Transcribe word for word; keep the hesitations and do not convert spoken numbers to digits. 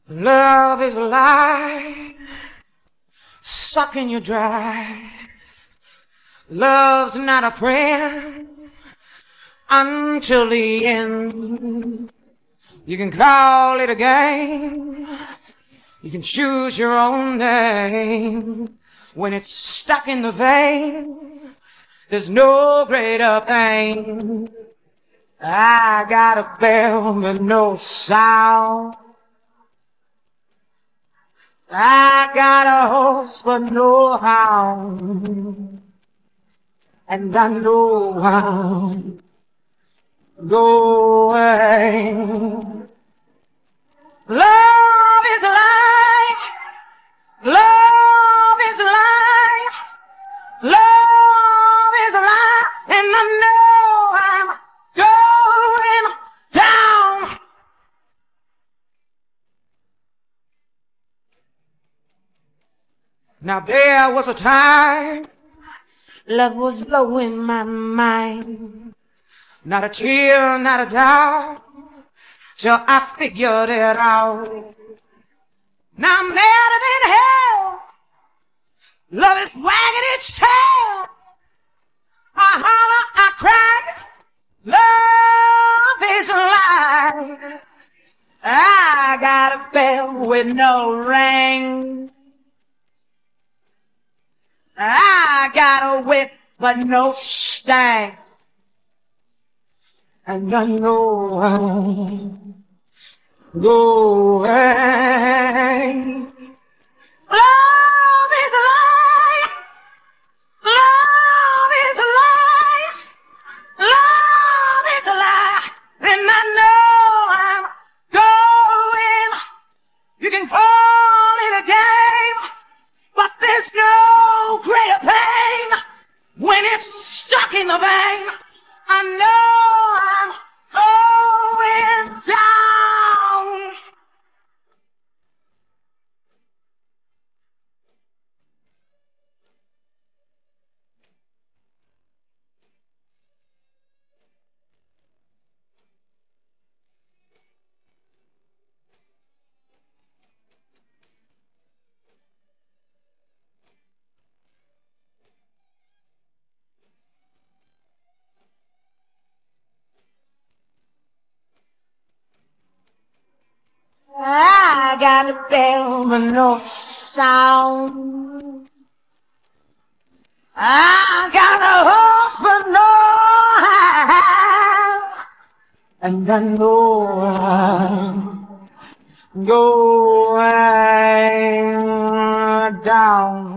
Love is a lie, sucking you dry. Love's not a friend until the end. You can call it a game, you can choose your own name. When it's stuck in the vein, there's no greater pain. I got a bell with no sound, I got a horse but no hound, and I know I'm going. Love is life, love is life, love is life, and I know I'm going down. Now there was a time love was blowing my mind. Not a tear, not a doubt, till I figured it out. Now I'm madder than hell, love is wagging its tail. I holler, I cry, love is alive. I got a bell with no ring, I got a whip but no stang, and I know I'm going. Love is a lie, love is a lie, love is a lie, and I know I'm going. You can call it a game, but there's no greater pain when it's stuck in the vein. I know I'm going down. I got a bell but no sound, I got a horse but no hound, and I know I'm going down.